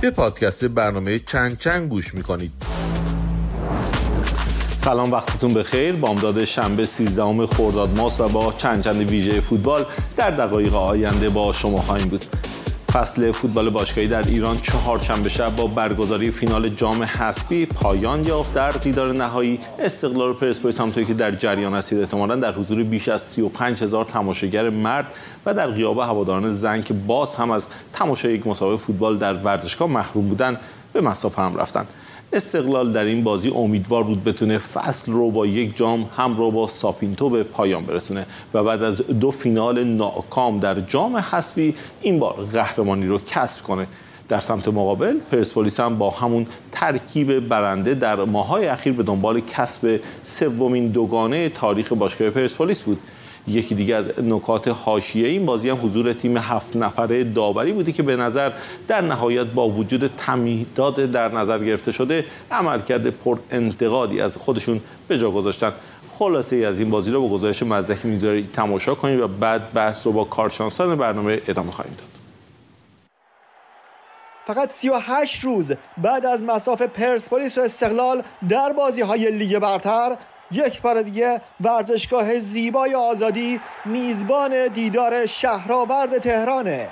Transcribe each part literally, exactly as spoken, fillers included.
به پادکست برنامه چند چند گوش میکنید. سلام، وقتتون بخیر. بامداد شنبه سیزدهم خرداد ماست و با چند چند ویژه فوتبال در دقایق آینده با شما خواهیم بود. فصل فوتبال باشگاهی در ایران چهارشنبه شب با برگزاری فینال جام حذفی پایان یافت. در دیدار نهایی استقلال و پرسپولیس همونطوری که در جریان هستید احتمالاً در حضور بیش از سی و پنج هزار تماشاگر مرد و در غیاب هواداران زن که باز هم از تماشای یک مسابقه فوتبال در ورزشگاه محروم بودن به مصاف هم رفتن. استقلال در این بازی امیدوار بود بتونه فصل رو با یک جام هم رو با ساپینتو به پایان برسونه و بعد از دو فینال ناکام در جام حذفی این بار قهرمانی رو کسب کنه. در سمت مقابل پرسپولیس هم با همون ترکیب برنده در ماه‌های اخیر به دنبال کسب سومین دوگانه تاریخ باشگاه پرسپولیس بود. یکی دیگه از نکات حاشیه این بازی هم حضور تیم هفت نفره داوری بودی که به نظر در نهایت با وجود تمهیدات در نظر گرفته شده عملکرد پر انتقادی از خودشون به جا گذاشتن. خلاصه ای از این بازی رو با گزارش مزدکی میذاری تماشا کنید و بعد بحث رو با کارشناسان برنامه ادامه خواهیم داد. فقط سی و هشت روز بعد از مصاف پرسپولیس و استقلال در بازی‌های لیگ برتر، یک بار دیگه ورزشگاه زیبای آزادی میزبان دیدار شهرآورد تهرانه.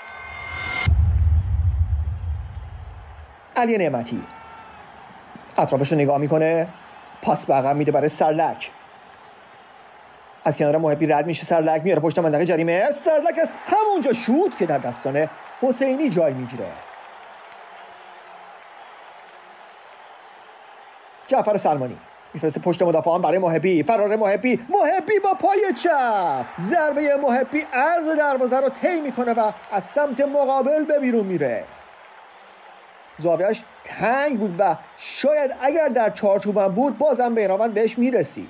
علی نعمتی اطرافش رو نگاه میکنه، پاس به عقب میده برای سرلک، از کنار محبی رد میشه، سرلک میاره پشت منطقه جریمه، سرلک از همونجا شوت که در دستان حسینی جای میگیره. جعفر سلمانی میفرسته پشت مدافعان برای محبی، فرار محبی، محبی با پای چپ، ضربه محبی عرض دروازه رو طی میکنه و از سمت مقابل به بیرون میره. زاویه‌اش تنگ بود و شاید اگر در چارچوبم بود بازم بیرانوند بهش میرسید.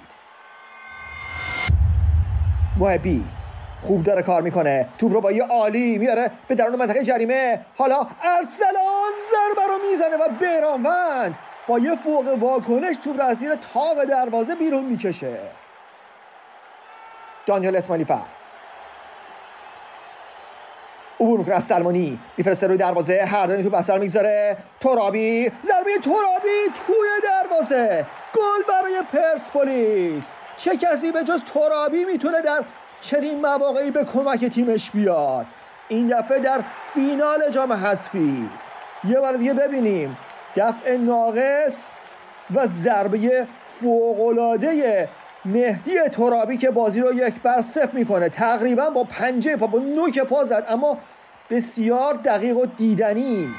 محبی خوب داره کار میکنه، توپ رو با یه عالی میاره به درون منطقه جریمه، حالا ارسلان ضربه رو میزنه و بیرانوند با یه فوق واکنش توپ رو از زیر تاق دروازه بیرون میکشه. دانیال اسماعیلی فر عبور میکنه از سلمانی، میفرسته روی دروازه، هردانی توپ اثر میگذاره، ترابی، ضربه ترابی توی دروازه، گل برای پرسپولیس. چه کسی به جز ترابی میتونه در چنین مواقعی به کمک تیمش بیاد؟ این دفعه در فینال جام حذفی. یه بار دیگه ببینیم دفع ناقص و ضربه فوق‌العاده مهدی ترابی که بازی رو یک بر صفر میکنه، تقریبا با پنجه پا با نوک پا زد، اما بسیار دقیق و دیدنی.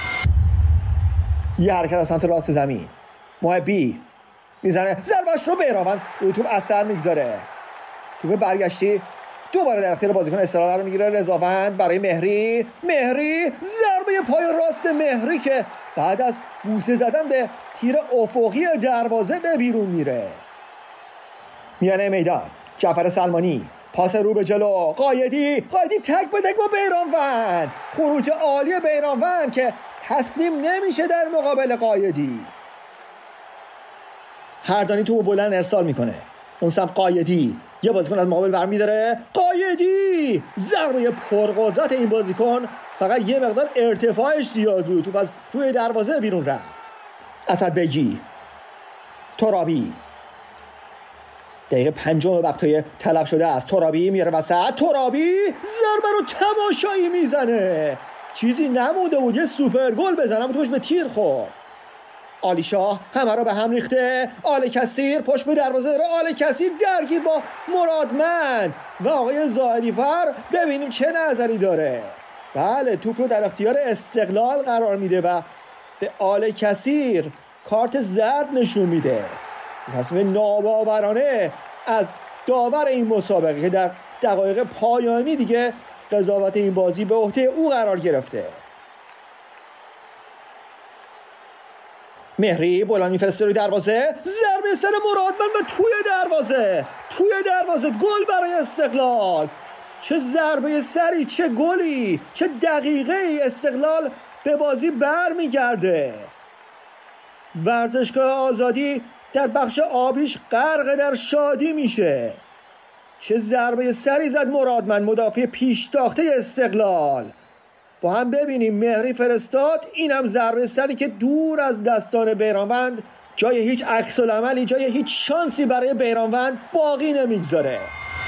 یه حرکت از سمت راست زمین، محبی میزنه، ضربه‌اش رو بیرانوند روی توپ اثر میگذاره، توپ برگشتی دوباره در اختیار بازیکن استقلال قرار میگیره. رضاوند برای مهری، مهری ضربه پای راست مهری که بعد از بوسه زدن به تیر افقی دروازه به بیرون میره. میانه میدان جعفر سلمانی، پاس رو به جلو، قایدی قایدی تک به تک با بیرانوند، خروج عالی بیرانوند که تسلیم نمیشه در مقابل قایدی. هردانی تو بلند ارسال میکنه، اون سمت قایدی یه بازیکن از مقابل برمی داره، قایدی ضربه پرقدرت این بازیکن، فقط یه مقدار ارتفاعش زیاد بود، توپ از روی دروازه بیرون رفت. اسدبگی، ترابی، دقیقه پنجم وقتای تلف شده است، ترابی میاره وسط، ترابی ضربه رو تماشایی میزنه، چیزی نموده بود یه سوپر گل بزنم، توش به تیر خورد. آلی شاه همه رو به هم ریخته، آل کثیر پشت به دروازه داره، آل کثیر درگیر با مرادمند و آقای زاهدی فر ببینیم چه نظری داره. بله، توپ رو در اختیار استقلال قرار میده و به آل کثیر کارت زرد نشون میده. تصمیم ناباورانه از داور این مسابقه که در دقایق پایانی دیگه قضاوت این بازی به عهده او قرار گرفته. مهری بلند میفرسته روی دروازه، ضربه سر مرادمند و توی دروازه، توی دروازه، گل برای استقلال. چه ضربه سری، چه گلی، چه دقیقه ای استقلال به بازی بر میگرده. ورزشگاه آزادی در بخش آبیش غرق در شادی میشه. چه ضربه سری زد مرادمند، مدافع پیشتاخته استقلال. با هم ببینیم. مهری فرستاد، اینم ضربه سری که دور از دستان بیرانوند، جای هیچ عکس العملی، جای هیچ شانسی برای بیرانوند باقی نمیگذاره.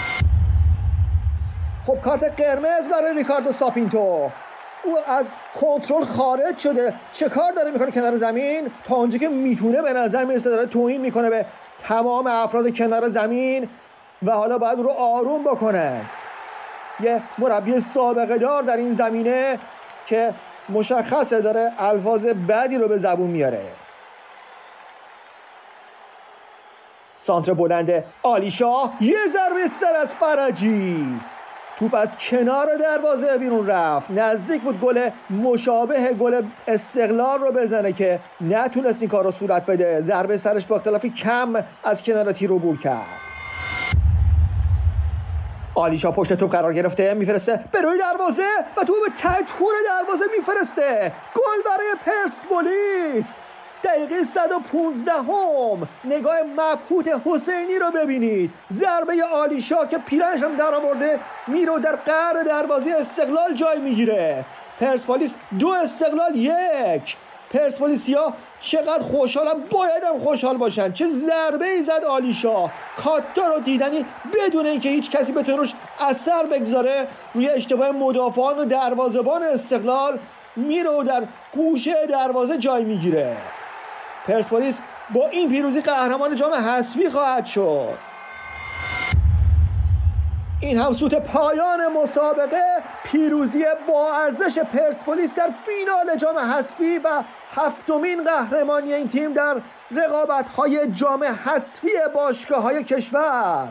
خب کارت قرمز برای ریکاردو ساپینتو. او از کنترل خارج شده. چه کار داره میکنه کنار زمین؟ تا اونجا که میتونه به نظر میرسه داره توهین میکنه به تمام افراد کنار زمین و حالا باید رو آروم بکنه. یه مربی سابقه دار در این زمینه که مشخصه داره الفاظ بدی رو به زبون میاره. سانتر بلند عالیشاه، یه ضربه سر از فرجی، توپ از کنار دروازه بیرون رفت. نزدیک بود گل مشابه گل استقلال رو بزنه که نتونست این کار رو صورت بده. ضربه سرش با اختلافی کم از کنار تیر عبور کرد. عالیشاه پشت توپ قرار گرفته، میفرسته به روی دروازه و توپ به ته تور دروازه میفرسته. گل برای پرسپولیس. دقیقه صد و پانزده هم. نگاه مبهوت حسینی رو ببینید. ضربه عالیشاه که پیرنش هم در آورده میره در قعر دروازه استقلال جای میگیره. پرسپولیس دو استقلال یک. پرسپولیسیا چقدر خوشحالم، باید هم خوشحال باشن. چه ضربه ای زد عالیشاه. کاتا رو دیدنی بدون اینکه هیچ کسی بتونه روش اثر بگذاره روی اشتباه مدافعان و دروازه‌بان استقلال، میره و در گوشه دروازه جای میگیره. پرسپولیس با این پیروزی قهرمان جام حذفی خواهد شد. این هم سوت پایان مسابقه، پیروزی با ارزش پرسپولیس در فینال جام حذفی و هفتمین قهرمانی این تیم در رقابت‌های جام حذفی باشگاه‌های کشور.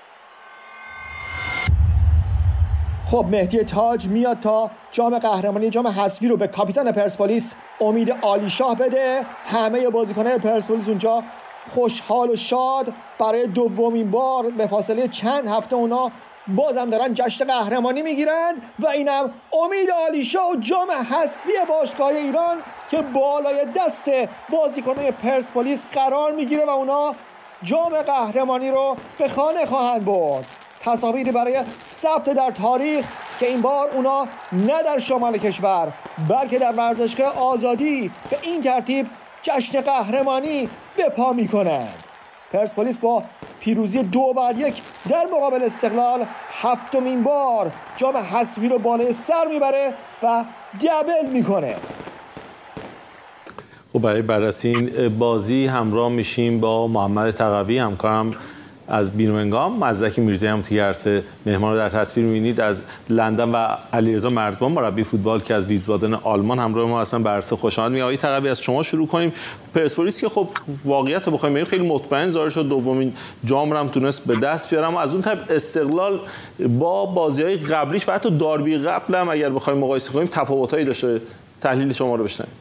خب مهدی تاج میاد تا جام قهرمانی جام حذفی رو به کاپیتان پرسپولیس امید عالیشاه بده. همه بازیکنان پرسپولیس اونجا خوشحال و شاد برای دومین بار به فاصله چند هفته اونا بازم دارن جشن قهرمانی میگیرن و اینم امید عالیشاه و جام حذفی باشگاه ایران که بالای دست بازیکنان پرسپولیس قرار میگیره و اونا جام قهرمانی رو به خانه خواهند برد. تصاویری برای ثبت در تاریخ که این بار اونا نه در شمال کشور بلکه در ورزشگاه آزادی به این ترتیب جشن قهرمانی به پا میکنند. پرسپولیس با پیروزی دو بر یک در مقابل استقلال هفتمین بار جام حذفی رو بالای سر میبره و دبل میکنه. خب برای بررسی این بازی همراه میشیم با محمد تقوی، همکارم از بیرمنگام. مزدکی میرزایی هم توی عرصه مهمان رو در تصویر می‌بینید از لندن و علیرضا مرزبان مربی فوتبال که از ویسبادن آلمان همراه ما هستن. بر عرصه خوش آمد. آقای تقوی از شما شروع کنیم. پرسپولیس که خب واقعیت رو بخوایم بگیم خیلی مطمئن ظاهر شد، دومین جام رو هم تونست به دست بیاره، اما از اون طرف استقلال با بازی‌های قبلیش و حتی داربی قبل هم اگر بخوایم مقایسه کنیم تفاوتایی داشته. تحلیل شما رو بشنویم.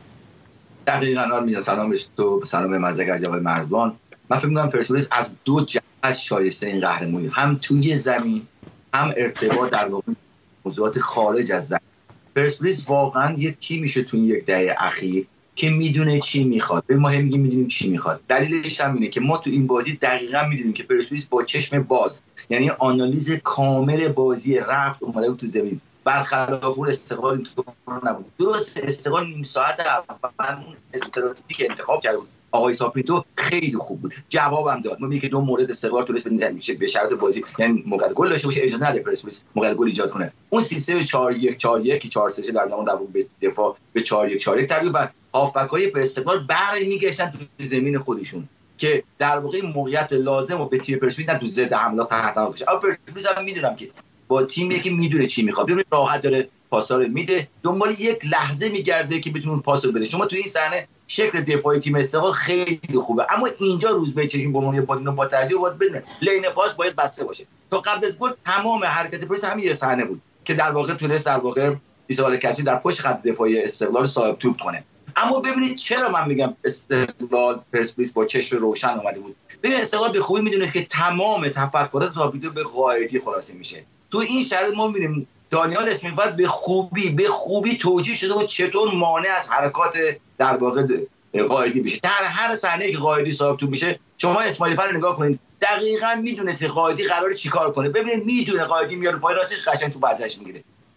دقیقاً آرمین، سلام به تو، سلام به مزدک آقای مرزبان. من فکر می‌کنم پرسپولیس از دو جهت شایسته این قهرمانی، هم توی زمین هم ارتباط در واقع موضوعات خارج از زمین. پرسپولیس واقعا یک تیمی میشه توی یک دهه اخیر که میدونه چی میخواد. ما هم میگیم میدونیم چی میخواد. دلیلش هم اینه که ما تو این بازی دقیقاً میدونیم که پرسپولیس با چشم باز، یعنی آنالیز کامل بازی رفت اومده تو زمین، برخلاف اون استقلال اینطور نبود. درست استقلال نیم ساعت اول اون استراتژی که انتخاب کرده بود آقای ساپینتو خیلی خوب بود، جوابم داد. ما میگه که دو مورد استقلال تونست بنویسه به شرط بازی، یعنی موقع گل داشته باشه اجازه نده پرسپولیس موقع گل ایجاد کنه. اون سیستم چهار یک چهار یک چهار سه سه در زمان به دفاع به چهار یک چهار یک تبدیل به هافبک‌های به استقلال برای میگشتن تو زمین خودشون که در واقع موقعیت لازم و به تیم پرسپولیس نه تو ضد حمله خطرناک بشه. اما پرسپولیس هم میدونم که با تیمی که میدونه چی میخواد، ببین راحت داره پاسا رو میده، دنبال یک لحظه میگرده که بتونه پاس رو بده. شما تو این صحنه شکل دفاعی تیم استقلال خیلی خوبه، اما اینجا روز به چشم با ما با با ترجیح باید بدونه لین پاس باید بسته باشه. تا قبل از گل تمام حرکت پرس همین یه صحنه بود که در واقع تونست در واقع ایسال کسی در پشت خط دفاعی استقلال صاحب توپ کنه. اما ببینید چرا من میگم استقلال پرسپولیس با چشم روشن اومده بود. ببین استقلال به خوبی میدونه که تمام تفکرات تابیدو به قائدی خلاصه میشه. تو این شرایط ما میبینیم دانیال اسمیفرد به خوبی به خوبی توجیه شده و چطور مانع از حرکات در واقع قائدی بشه. در هر صحنه‌ای که قائدی صاحب توپ میشه، شما اسماعیل فر نگاه کنید، دقیقاً میدونه قائدی قراره چیکار کنه. ببینید میدونه قائدی میاره پای راستش قشنگ تو بازش میگیره.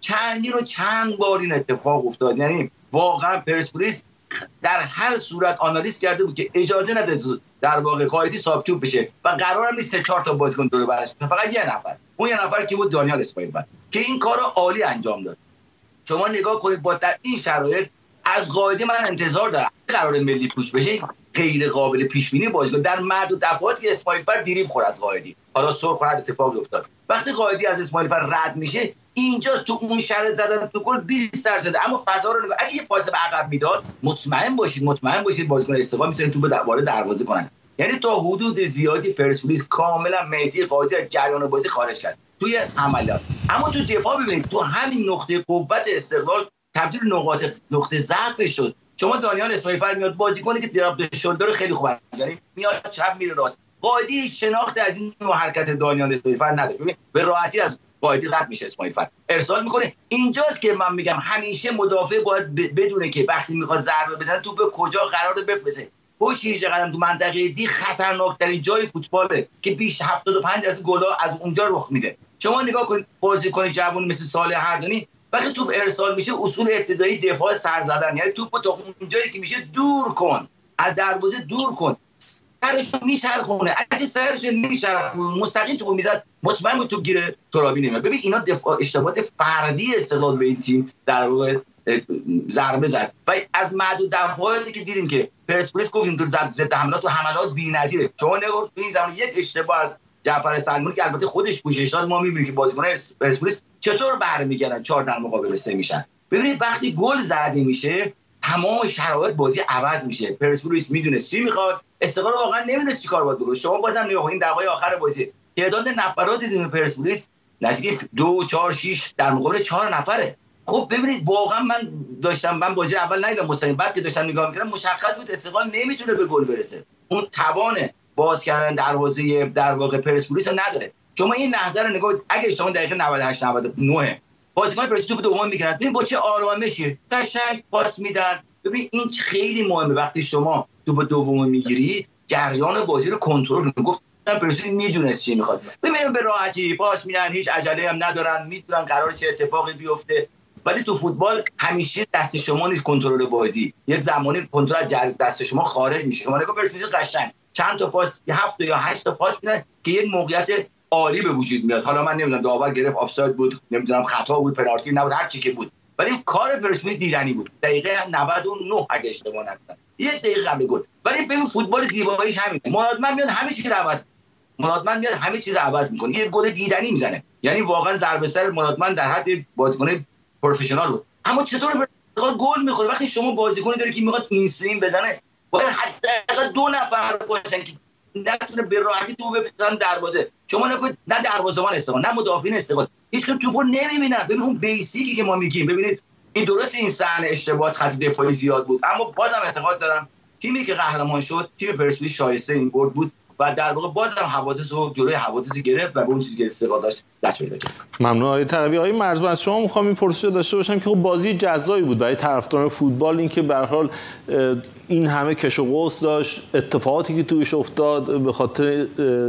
چندین و چند بار این اتفاق افتاد. یعنی واقعا پرسپولیس در هر صورت آنالیز کرده بود که اجازه نده در واقع قائدی صاحب توپ بشه و قرار هم نیست سه چهار تا بازیکن دور برش، فقط یه نفر، اون یه نفر که بود دانیال اسماعیلفر که این کارو عالی انجام داد. شما نگاه کنید با در این شرایط از قائدی من انتظار دارم قرار ملی پوش بشه غیر قابل پیش بینی بازیکن در معدود دفعاتی که اسماعیلفر دیریب خورد از قائدی، حالا سر خورد اتفاق افتاد، وقتی قائدی از اسماعیلفر رد میشه اینجاست تو اون شرط زدن تو گل بیست درصد، اما فضا رو نگاه، اگه یه پاس به عقب میداد مطمئن باشید مطمئن باشید بازیکن استقلال میتونن تو به وارد دروازه کنن. یعنی تا حدود زیادی پرسپولیس کاملا مهدی قائدی از جریان بازی خارج کرد توی عملیات. اما تو دفاع ببینید تو همین نقطه قوت استقلال تبدیل نقاط نقطه ضعف شد. شما دانیال اسماعیلفر میاد بازیکنی که دراب شولدر خیلی خوبه، یعنی میاد چپ میره راست، قائدی شناخت از این نوع حرکت دانیال اسماعیلفر نداره، ببین به راحتی از قائدی رد میشه اسماعیلفر ارسال میکنه. اینجاست که من میگم همیشه مدافع باید بدونه که وقتی میخواد ضربه بزنه توپ کجا قراره بفرسته. پشت هجده قدم تو منطقه دی خطرناکترین جای فوتباله که بیش هفتاد و پنج درصد گل‌ها از اونجا رخ میده. شما نگاه کنید بازیکن جوون مثل صالح اردنی وقتی توپ ارسال میشه اصول ابتدایی دفاع سر زدن، یعنی توپو تا اونجایی که میشه دور کن، از دروازه دور کن، سرش میچرخونه، اگه سرش نمیچرخونه مستقیم توپو میزد مطمئن بود توپ گیره ترابی نمیاد. ببین اینا دفاع اشتباهات فردی استقلال به این تیم در واقع ضربه زد و از معدود دفعاتی که دیدیم که پرسپولیس گفتیم تو ضد حملات و حملات بی‌نظیره. شما نگاه تو این زمان یک اشتباه از جعفر سلمانی که البته خودش پوشش داد، ما می‌بینیم که بازیکن‌های پرسپولیس چطور برمیگردن چهار در مقابل سه میشن. ببینید وقتی گل زده میشه تمام شرایط بازی عوض میشه. پرسپولیس میدونه چی میخواد، استقلال واقعا نمیدونه چیکار باید بکنه. شما بازم نگاه کنید دقایق آخر بازی تعداد نفرات تیم پرسپولیس نزدیک دو چهار شش در مقابل چهار نفره. خب ببینید واقعا من داشتم من بازی اول ندیدم مستقیم، بعد که داشتم نگاه میکردم مشخص بود استقلال نمیتونه به گل برسه، اون توان باز کردن دروازه در واقع پرسپولیس رو نداره. شما این لحظه رو نگاه، اگه شما دقیقه نود و هشت نود و نه بازیکن پرسپولیس توپ دوم میگیرن، ببین با چه آرامشی قشنگ پاس میدن. ببین این خیلی مهمه وقتی شما توپ دوم میگیری جریان بازی رو کنترل کنی. گفت پرسپولیس میدونه چی میخواد، ببین به راحتی پاس میدن، هیچ عجله هم ندارن، میدونن قراره چه اتفاقی بیفته. ولی تو فوتبال همیشه دست شما نیست کنترل بازی، یک زمانی کنترل از دست شما خارج میشه. شما نگاه پرسپولیس قشنگ چند تا پاس، هفت یا هشت تا پاس میدن که یک موقعیت عالی به وجود میاد. حالا من نمیدونم داور گرفت آفساید بود، نمیدونم خطا بود، پنالتی نبود، هر چی که بود، ولی کار پرسپولیس دیدنی بود. دقیقه نود و نه اگه اشتباه نکنم یک دقیقه قبل گل. ولی ببین فوتبال زیباییش همینه، مرادمند میاد همه چی رو عوض مرادمند میاد همه چیز عوض میکنه، یک گل دیدنی میزنه. یعنی واقعا ضربه سر مرادمند در حد بازیکن پروفشنال بود. اما چطور گل میخوره وقتی شما بازیکنی داری که میخواد اینسوین بزنه؟ باید حداقل دو نفر باشن که نتونه به راحتی تو بفرستن دروازه. شما نگید نه دروازه‌بان استقلال نه مدافعین استقلال هیچ کدوم توپو نمیبینن. ببین اون بیسیکی که ما میگیم، ببینید این درست این صحنه اشتباهات خط دفاعی زیاد بود، اما بازم اعتقاد دارم تیمی که قهرمان شد تیم پرسپولیس شایسته این برد بود و در واقع بازم حوادث رو جلوی حوادثی گرفت و به اون چیزی که استقلال داشت دست پیدا کرد. ممنون آقای طلبی. آقای مرزبان از شما می‌خوام این پرسش داشته باشم که خب بازی جذابی بود برای طرفداران فوتبال، این که به هر حال این همه کش و قوس داشت، اتفاقاتی که توش افتاد به خاطر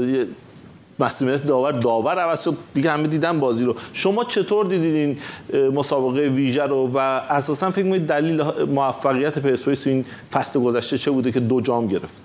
مسئولیت داور داور عوض شد دیگه، همه دیدن بازی رو. شما چطور دیدین این مسابقه ویژه رو و اساسا فکر می‌کنید دلیل موفقیت پرسپولیس این فصل گذشته چه بوده که دو جام گرفت؟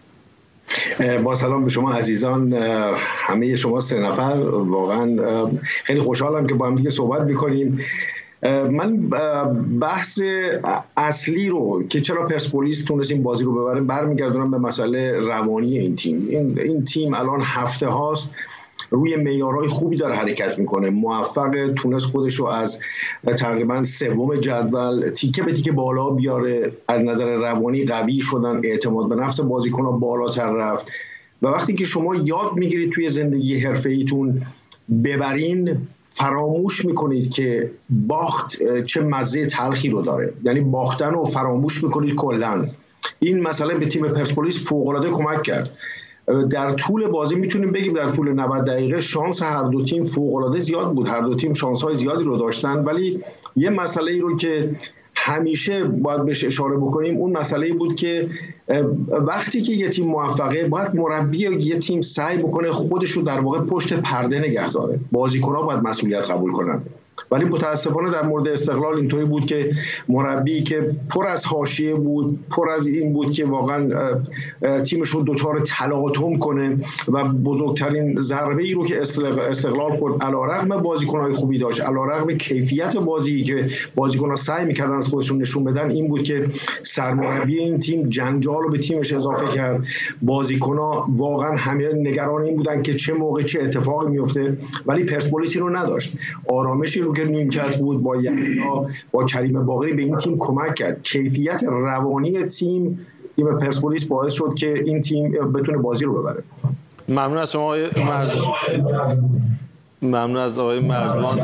با سلام به شما عزیزان، همه شما سه نفر، واقعا خیلی خوشحالم که با هم دیگه صحبت میکنیم. من بحث اصلی رو که چرا پرسپولیس تونست این بازی رو ببره برمیگردونم به مسئله روانی این تیم. این, این تیم الان هفته هاست روی معیارهای خوبی داره حرکت میکنه، موفق تونست خودش رو از تقریبا سوم جدول تیکه به تیکه بالا بیاره، از نظر روانی قوی شدن، اعتماد به نفس بازیکن‌ها بالاتر رفت و وقتی که شما یاد میگیرید توی زندگی حرفه‌ایتون ببرین فراموش میکنید که باخت چه مزه تلخی رو داره، یعنی باختن رو فراموش میکنید کلاً. این مسئله به تیم پرسپولیس فوق‌العاده کمک کرد. در طول بازی میتونیم بگیم در طول نود دقیقه شانس هر دو تیم فوق‌العاده زیاد بود، هر دو تیم شانس‌های زیادی رو داشتن، ولی یه مسئله ای رو که همیشه باید بهش اشاره بکنیم اون مسئله ای بود که وقتی که یه تیم موفقه باید مربی یه تیم سعی بکنه خودش رو در واقع پشت پرده نگه داره. بازیکن‌ها باید مسئولیت قبول کنن. ولی متاسفانه در مورد استقلال اینطوری بود که مربی که پر از حاشیه بود، پر از این بود که واقعا تیمش رو دچار تلاطم کنه و بزرگترین ضربه ای رو که استقلال خورد علیرغم بازیکن‌های خوبی داشت، علیرغم کیفیت بازی که بازیکن‌ها سعی می‌کردن از خودشون نشون بدن، این بود که سرمربی این تیم جنجال رو به تیمش اضافه کرد. بازیکن‌ها واقعا همه نگران این بودن که چه موقع چه اتفاقی میفته، ولی پرسپولیس رو نداشت. آرامشی رو که نیمکت بود با یحیی با کریم باقری به این تیم کمک کرد. کیفیت روانی تیم تیم پرسپولیس باعث شد که این تیم بتونه بازی رو ببره. ممنون از شما آقای مرزبان. ممنون از آقای مرزبان.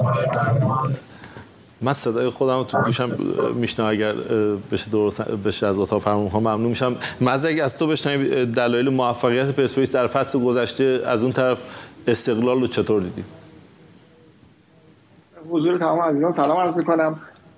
من صدای خودم رو تو گوشم میشنم، اگر بشه درست بشه از اتاق فرمان ها ممنون میشم. مزه اگه از تو بشنویم دلایل موفقیت پرسپولیس در فصل گذشته، از اون طرف استقلال رو چطور دیدی؟ حضور تمام عزیزان سلام عرض میکنم.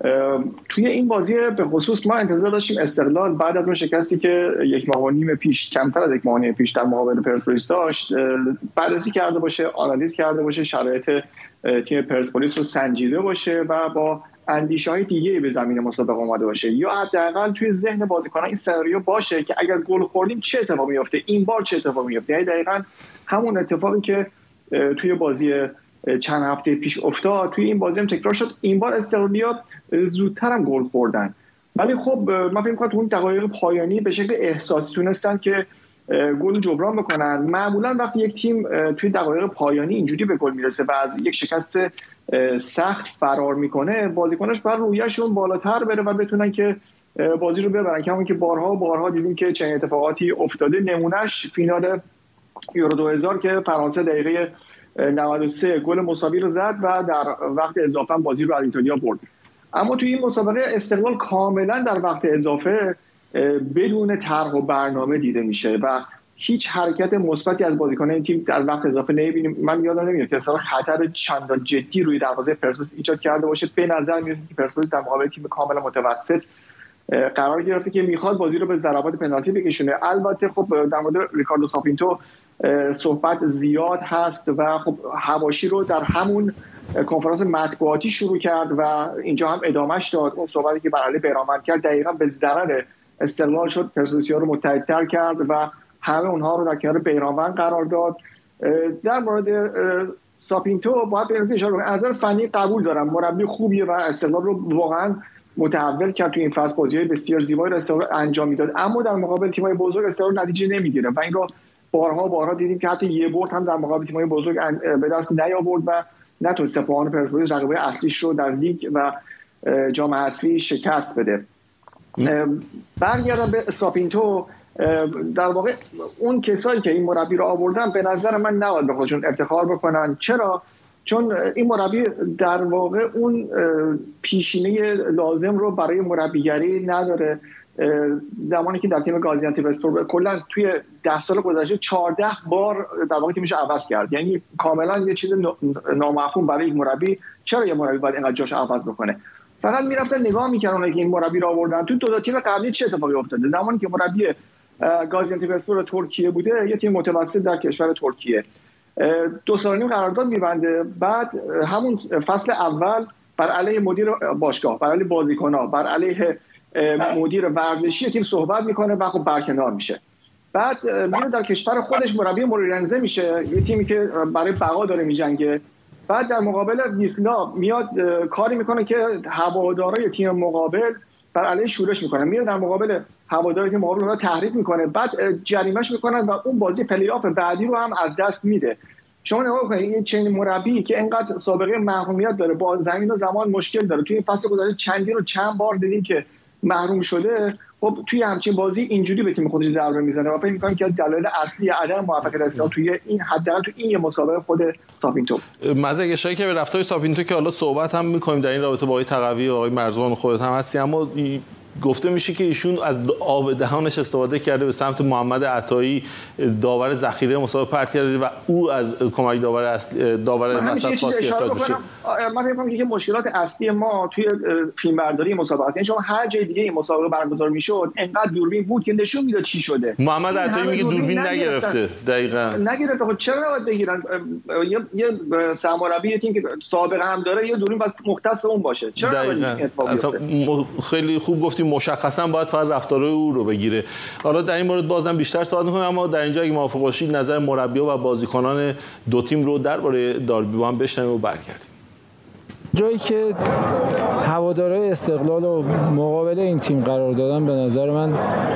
توی این بازی به خصوص ما انتظار داشتیم استقلال بعد از اون شکستی که یک ماه و نیم پیش، کمتر از یک ماه و نیم پیش در مقابل پرسپولیس داشت، بررسی کرده باشه، آنالیز کرده باشه، شرایط تیم پرسپولیس رو سنجیده باشه و با اندیشه‌های دیگه به زمین مسابقه اومده باشه، یا حداقل توی ذهن بازیکنان این سناریو باشه که اگر گل خوردیم چه اتفاقی میفته، این بار چه اتفاقی میفته. یعنی دقیقاً همون اتفاقی که توی بازی چند هفته پیش افتاد توی این بازی هم تکرار شد. این بار استقلالیا زودتر هم گل خوردن، ولی خب من فکر می‌کنم تو اون دقایق پایانی به شکل احساسی تونستن که گل جبران بکنن. معمولا وقتی یک تیم توی دقایق پایانی اینجوری به گل میرسه و از یک شکست سخت فرار میکنه، بازیکناش باید رویه‌شون بالاتر بره و بتونن که بازی رو ببرن، که همون که بارها و بارها دیدیم که چنین اتفاقاتی افتاده. نمونهش فینال یورو دو هزار که فرانسه دقیقه نود و سه گل مساوی رو زد و در وقت اضافه هم بازی رو از ایتالیا برد. اما توی این مسابقه استقلال کاملا در وقت اضافه بدون طرح و برنامه دیده میشه و هیچ حرکت مثبتی از بازیکنان این تیم در وقت اضافه نمیبینیم. من یادم نمیاد که اصلا خطر چندان جدی روی دروازه پرسپولیس ایجاد کرده باشه. به نظر میاد که پرسپولیس در مقابل تیم کاملا متوسط قرار گرفته که میخواد بازی رو به ضربات پنالتی بکشونه. البته خب در مورد ریکاردو ساپینتو صحبت زیاد هست و خب حواشی رو در همون کنفرانس مطبوعاتی شروع کرد و اینجا هم ادامهش داد. اون صحبتی که بر علی بیرانوند کرد دقیقاً به ضرر استقلال شد، پرسپولیسیا رو متحدتر کرد و همه اونها رو در کنار بیرانوند قرار داد. در مورد ساپینتو باید به اشاره کنم، از نظر فنی قبول دارم، مربی خوبیه و استقلال رو واقعاً متحول کرد. تو این فصل بازی‌های بسیار زیبایی رو استقلال انجام میداد، اما در مقابل تیم‌های بزرگ استقلال نتیجه نمیگیره و این رو بارها بارها دیدیم که حتی یه برد هم در مقابل تیم‌های بزرگ به دست نیاورد و نتونست سپاهان پرسپولیس رقیب اصلیش رو در لیگ و جام حذفی شکست بده. برگردم به ساپینتو، در واقع اون کسایی که این مربی رو آوردن به نظر من نباید به خودشون افتخار بکنن. چرا؟ چون این مربی در واقع اون پیشینه لازم رو برای مربیگری نداره. زمانی که در تیم گازیانتپ اسپور کلا توی ده سال گذشته چهارده بار در واقع تیمش عوض کرد، یعنی کاملا یه چیز نامفهوم برای یک مربی. چرا یه مربی باید اینقدر جاش عوض بکنه؟ فقط میرفتن نگاه میکردن که این مربی رو آوردن تو دو تا تیم قبلی چه اتفاقی افتاده. زمانی که مربی گازیانتپ اسپور ترکیه بوده، یه تیم متوسط در کشور ترکیه، دو سال و نیم قرارداد میبنده، بعد همون فصل اول بر علیه مدیر باشگاه، بر علیه بازیکن‌ها، بر علیه مدیر ورزشی تیم صحبت میکنه و خب برکنار میشه. بعد میره در کشور خودش مربی مورینزه میشه، یه تیمی که برای بقا داره میجنگه. بعد در مقابل ویسلا میاد کاری میکنه که هوادارهای تیم مقابل بر علیه شورش میکنن، میره در مقابل هوادارهای تیم مقابل رو تحریک میکنه، بعد جریمهش میکنن و اون بازی پلی آف بعدی رو هم از دست میده. شما نگاه کنید این چنین مربی که اینقدر سابقه محرومیت داره، با زمین و زمان مشکل داره، توی این فصل گذشته چندین و چند بار دیدیم که محروم شده، خب توی همچین بازی اینجوری به تیم خودش ضربه میزنه و فکر می‌کنم که دلایل اصلی عدم موفقیت استقلال توی این حداقل تو این یه مسابقه خود ساپینتو. مزه اشاره که به رفتار ساپینتو که حالا صحبت هم می‌کنیم در این رابطه با آقای تقوی و آقای مرزبان خودت هم هستی، اما گفته میشه که ایشون از آب دهانش استفاده کرده به سمت محمد عطایی داور ذخیره مسابقه پرت کرده و او از کمک داور اصلی داور وسط خواست که اخراج بشه. من فکر می‌کنم که مشکلات اصلی ما توی فیلمبرداری مسابقات، یعنی شما هر جای دیگه این مسابقه برگزار میشد انقدر دوربین بود که نشون میداد چی شده. محمد عطایی میگه دوربین نگرفته. دقیقاً نگرفته. خب چرا باید بگیرن؟ یه یه سرمربی تیم که سابقه هم داره یه دوربین باید مختص اون باشه. چرا اصلا خیلی خوب گفتیم مشخصا باید فقط رفتارهای او رو بگیره. حالا در این مورد بازم بیشتر صحبت می‌کنیم، اما در اینجا اگه موافق باشید نظر مربی‌ها و بازیکنان دو تیم رو درباره داربی با هم بشنویم و برگردیم. جایی که هوادارهای استقلال و مقابل این تیم قرار دادن به نظر من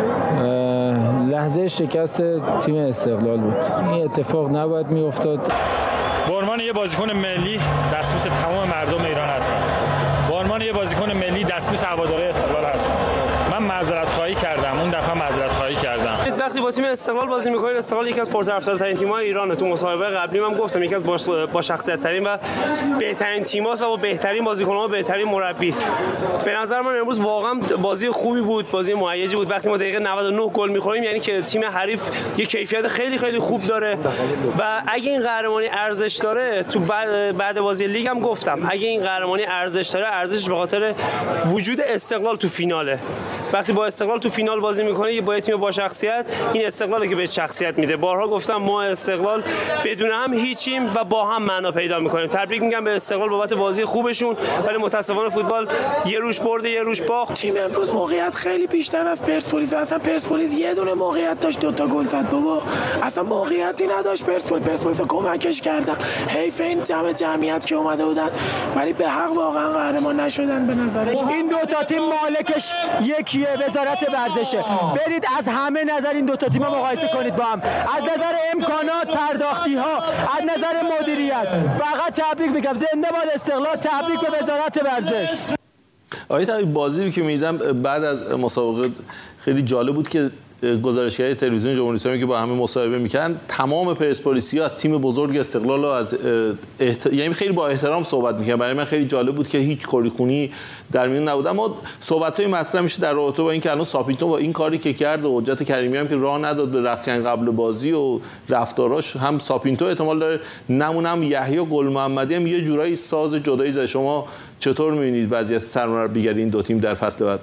لحظه شکست تیم استقلال بود. این اتفاق نباید میافتاد. به عنوان یه بازیکن ملی دستمزد تمام مردم ایران هستم. به عنوان یه بازیکن ملی دستمزد هوادارهای استقلال هستم. من معذرت خواهی کردم، اون دفعه معذرت خواهی کردم. وقتی با تیم استقلال بازی می‌کنید، استقلال یکی از پرطرفدارترین تیم‌های ایرانه. تو مصاحبه قبلی من گفتم یکی از با شخصیت‌ترین و بهترین تیم‌هاست و با بهترین بازیکن‌ها و بهترین مربی. به نظر من امروز واقعا بازی خوبی بود، بازی مهیجی بود. وقتی ما دقیقه نود و نه گل می‌خوریم یعنی که تیم حریف یه کیفیت خیلی خیلی خوب داره و اگه این قهرمانی ارزش داره، تو بعد بعد بازی لیگ هم گفتم اگه این قهرمانی ارزش داره، ارزش به خاطر وجود استقلال تو فیناله. وقتی با استقلال تو فینال بازی می‌کنه با تیم با شخصیت، این استقلالی که به شخصیت میده. بارها گفتم ما استقلال بدون هم هیچیم و با هم معنا پیدا میکنیم. تبریک میگم به استقلال بابت بازی خوبشون، ولی متاسفانه فوتبال یه روش برده یه روش باخت. تیم امروز موقعیت خیلی بیشتر از پرسپولیس. اصلا پرسپولیس یه دونه موقعیت داشت، دو تا گل زد بابا. اصلا موقعیتی نداشت پرسپولیس. پرسپولیس کمکش کردن. حیف این جمع جمعیت که اومده بودن، ولی به حق واقعا قهرمان نشدن به نظر. این دو تا تیم مالکش یکیه، وزارت ورزشه. برید از همه نظر این دو تا تیم مقایسه کنید با هم، از نظر امکانات، پرداختی ها، از نظر مدیریت. فقط تبریک میگم، زنده باد استقلال، تبریک به وزارت ورزش. آقای طبیب، بازی رو که می‌دیدم بعد از مسابقه خیلی جالب بود که گزارشگر تلویزیون جمهوری اسلامی که با همه مصاحبه می‌کردن، تمام پرسپولیسی‌ها از تیم بزرگ استقلال رو از احت... یعنی خیلی با احترام صحبت می‌کردن. برای من خیلی جالب بود که هیچ کریخونی در میون نبود. اما صحبت‌های مطرح میشه در رابطه با اینکه الان ساپیتو با این کاری که کرد و حجت کریمی هم که راه نداد به رختکن قبل بازی و رفتاراش، هم ساپینتو احتمال داره نمونم یحیی گل محمدی هم یه جورایی ساز جدایی زد. شما چطور می‌بینید وضعیت سرمربیگری این دو تیم در فصل بعد؟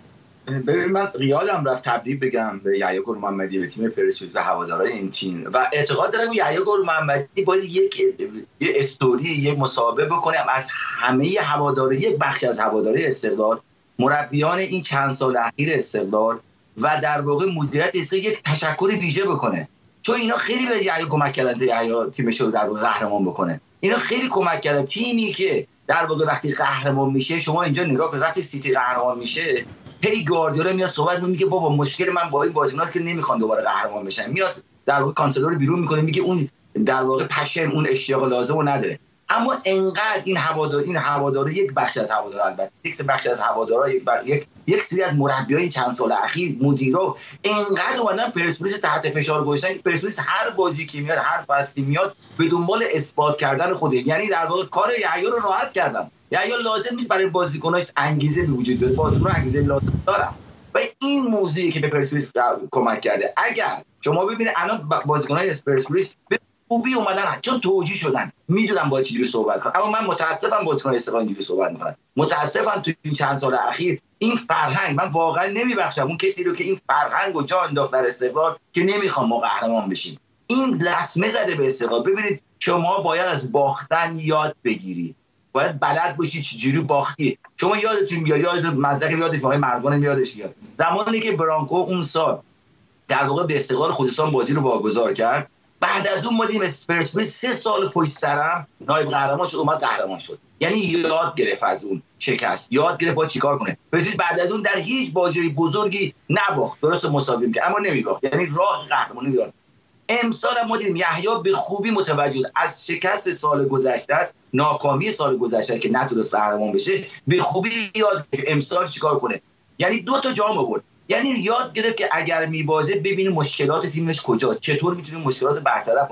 ببین، من یادم رفت تبریک بگم به یحیی گل محمدی، به تیم پرسپولیس و هوادارهای این تیم، و اعتقاد دارم یحیی گل محمدی باید یک یه استوری، یک مسابقه بکنه از همه هواداری، یک بخش از هواداری استقلال، مربیان این چند سال اخیر استقلال و در واقع مدیریت استقلال یک تشکر ویژه بکنه، چون اینا خیلی به یحیی کمک کردن یحیی تیمش رو در واقع قهرمان بکنه. اینا خیلی کمک کردن. تیمی که در واقع وقتی قهرمان میشه، شما اینجا نگاه کنید، وقتی سیتی قهرمان میشه، هی گواردیولا میاد صحبت میگه بابا مشکل من با این بازیکناست که نمیخوان دوباره قهرمان بشن. میاد در واقع کانسلر رو بیرون میکنه، میگه اون در واقع پشن، اون اشتیاق لازم رو نداره. اما انقدر این هوادار این هوادار یک بخش از هوادار، البته یک بخش از هوادارا، یک یک یک سری از مربیای چند سال اخیر، مدیرا، انقدر اومدن پرسپولیس تحت فشار گذاشتن که پرسپولیس هر بازی که میاد، هر فصل که میاد، به دنبال اثبات کردن خوده. یعنی در واقع کار یحیی رو راحت کردن. یحیی لازم نیست برای بازیکناش انگیزه به وجود بیاد، بازیکن‌ها انگیزه لازم دارن و این موضوعی که به پرسپولیس کمک کرده. اگر شما ببینید الان بازیکن‌های پرسپولیس به خوبی اومدن، چون توجیه شدن، میدونن با چجوری صحبت کنن. اما من متاسفم بازیکن‌های استقلال اینجوری صحبت می‌کنن. متاسفم تو این چند سال اخیر این فرهنگ، من واقعا نمیبخشم اون کسی رو که این فرهنگو جا انداخت در استقلال که نمیخوام ما قهرمان بشیم. این لطمه زده به استقلال. ببینید شما باید از باختن یاد بگیرید، باید بلد باشی چجوری باختی. شما یادتون میاد، یاد مزدق یادش آقای مرزبان یادش میاد زمانی که برانکو اون سال در واقع به استقلال خوزستان بازی رو واگذار کرد، بعد از اون مدیم پرسپولیس سه سال پشت سرم نایب قهرمان شد، اومد قهرمان شد. یعنی یاد گرفت از اون شکست، یاد گرفت باید چیکار کنه. پرسپولیس بعد از اون در هیچ بازی بزرگی نباخت، درست مساوی کرد اما نمیباخت، یعنی راه قهرمانی یاد. امسال ما دیدیم یحیی به خوبی متوجه از شکست سال گذشته است، ناکامی سال گذشته که نتونست قهرمان بشه، به خوبی یاد امسال چیکار کنه. یعنی دو تا جام آورد، یعنی یاد گرفت که اگر میبازه ببینه مشکلات تیمش کجا، چطور میتونه مشکلات برطرف کنه.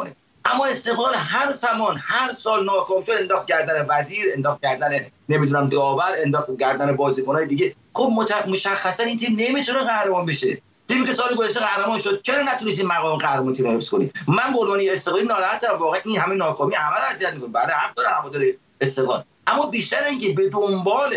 اما استقلال هر زمان هر سال ناکام شد انداخت گردن وزیر، انداخت گردن نمیدونم داور، انداخت گردن بازیکن‌های دیگه. خب مشخصا این تیم نمیتونه قهرمان بشه. تیمی که سال گذشته قهرمان شد چرا نتونستی مقام قهرمان تیم حفظ کنی؟ من به عنوان استقلالی ناراحتم، واقعا این همه ناکامی همه رو اذیت می‌کنه. برای حق داره هوادار استقلال، اما بیشتر اینکه به دنبال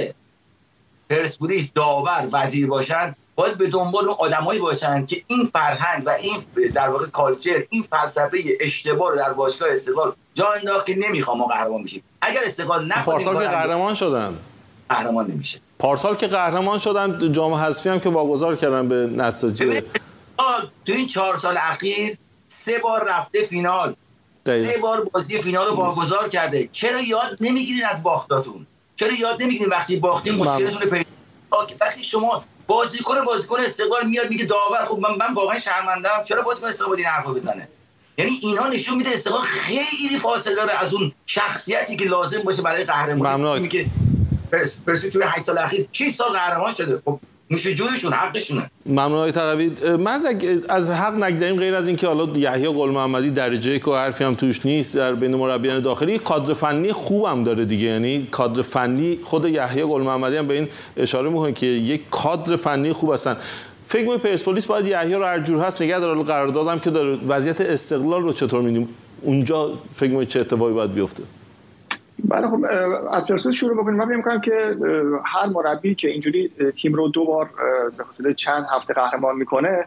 پرسپولیس داور وزیر باشن، باید به دنبال اون آدمایی باشن که این فرهنگ و این در واقع کالچر، این فلسفه اشتباه رو در باشگاه استقلال جا انداخت که نمیخوام ما قهرمان بشیم. اگر استقلال نکنه پارسال که قهرمان شدن قهرمان نمیشه. پارسال که قهرمان شدن جام حذفی هم که واگذار کردن به نساجی. تو این چهار سال اخیر سه بار رفته فینال، سه بار بازی فینال رو واگذار کرده. چرا یاد نمیگیرین از باختاتون؟ چرا یاد نمیگیرین وقتی باختین مشکلتون رو پیدا؟ وقتی شما بازیکن بازیکن استقلال میاد میگه داور، خب من من واقعا شرمنده‌ام چرا بازیکن استقلال این حرفو بزنه؟ یعنی اینا نشون میده استقلال خیلی فاصله داره از اون شخصیتی که لازم باشه برای قهرمانی. که پرس پرسی توی هشت سال اخیر شش سال قهرمان شده. خب میشه جورشون، حقشونه. ممنون آقای تقوی. من از حق نگذریم غیر از اینکه حالا یحیی گل محمدی درجه یک و حرفی هم توش نیست در بین مربیان داخلی، کادر فنی خوبم داره دیگه. یعنی کادر فنی خود یحیی گل محمدی هم به این اشاره میکنه که یک کادر فنی خوب هستن. فکر می‌کنید پرسپولیس باید یحیی رو هر جور هست نگه داره؟ قراردادم که داره. وضعیت استقلال رو چطور می‌بینیم؟ اونجا فکر می‌کنید چه اتفاقی باید بیفته؟ بله خب از پرسپولیس شروع بکنیم. من فکر می‌کنم که هر مربی که اینجوری تیم رو دو بار به فاصله چند هفته قهرمان میکنه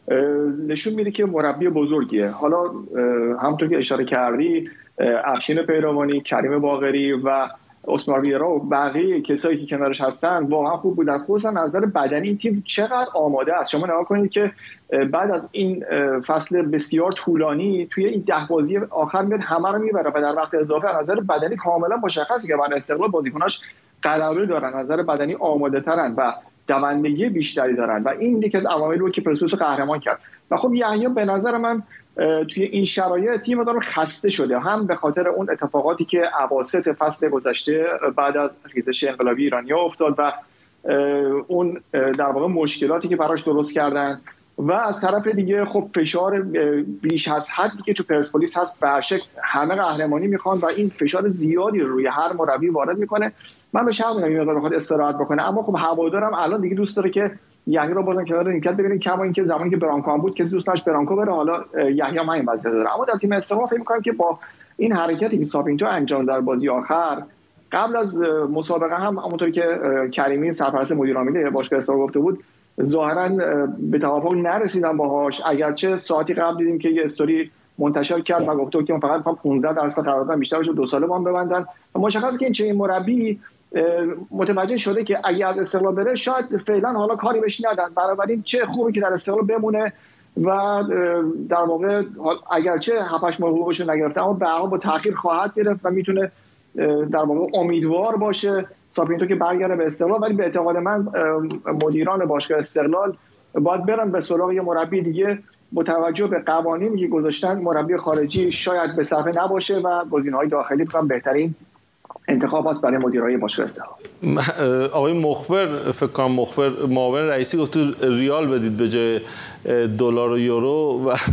نشون میده که مربی بزرگیه. حالا همونطور که اشاره کردی افشین پیروانی، کریم باقری و عثمان ویرا و بقیه کسایی که کنارش هستن واقعا خوب بودن. خصوصا از نظر بدنی این تیم چقدر آماده است. شما نگاه کنید که بعد از این فصل بسیار طولانی توی این ده بازی آخر میاد همه رو میبره و در وقت اضافه از نظر بدنی کاملا مشخصه که برای استقلال بازیکناش غلبه دارن، از نظر بدنی آماده ترن و دوندگی بیشتری دارن و این یکی از عواملی بود که پرسپولیس قهرمان کرد. و خب یحیی به نظر من توی این شرایط تیم داره خسته شده، هم به خاطر اون اتفاقاتی که اواسط فصل گذشته بعد از خیزش انقلابی ایرانی افتاد و اون در واقع مشکلاتی که براش درست کردن و از طرف دیگه خب فشار بیش از حدی که تو پرسپولیس هست به هر شکل همه قهرمانی میخوان و این فشار زیادی رو روی هر مربی وارد میکنه. من به شرط میگم میاد بخواد استراحت بکنه، اما خب هوادارم الان دیگه دوست داره که یحیی رو بازم کنار نیمکت ببینیم، کما اینکه زمانی که برانکو بود کسی دوست داشت برانکو بره، حالا یحیی هم این وضعیت داره. اما در تیم استقلال فکر می‌کنم که با این حرکتی که ساپینتو انجام در بازی آخر قبل از مسابقه هم همونطوری که کریمی سرپرست مدیر عامل باشگاه استقلال گفته بود ظاهرا به توافق نرسیدن باهاش، اگرچه ساعتی قبل دیدیم که یه استوری منتشر کرد و گفته که فقط پانزده درصد قرارداد بیشتر بشه دو ساله وام ببندن. مشخصه که این چه این مربی متوجه شده که اگه از استقلال بره شاید فعلا حالا کاری بهش ندن، بنابراین چه خوبه که در استقلال بمونه و در واقع اگرچه هفت هشت ماه حقوقش رو نگرفته اما به هر حال با تأخیر خواهد گرفت و میتونه در واقع امیدوار باشه ساپینتو که برگرده به استقلال. ولی به اعتقاد من مدیران باشگاه استقلال باید برن به سراغ یه مربی دیگه با توجه به قوانینی که گذاشتن. مربی خارجی شاید به صرفه نباشه و گزینه‌های داخلی بکنن بهترین انتخاب است برای مدیرای باشگاه استقلال. آقای مخبر فکر کنم مخبر معاون رئیسی گفت ریال بدید به جای دلار و یورو. و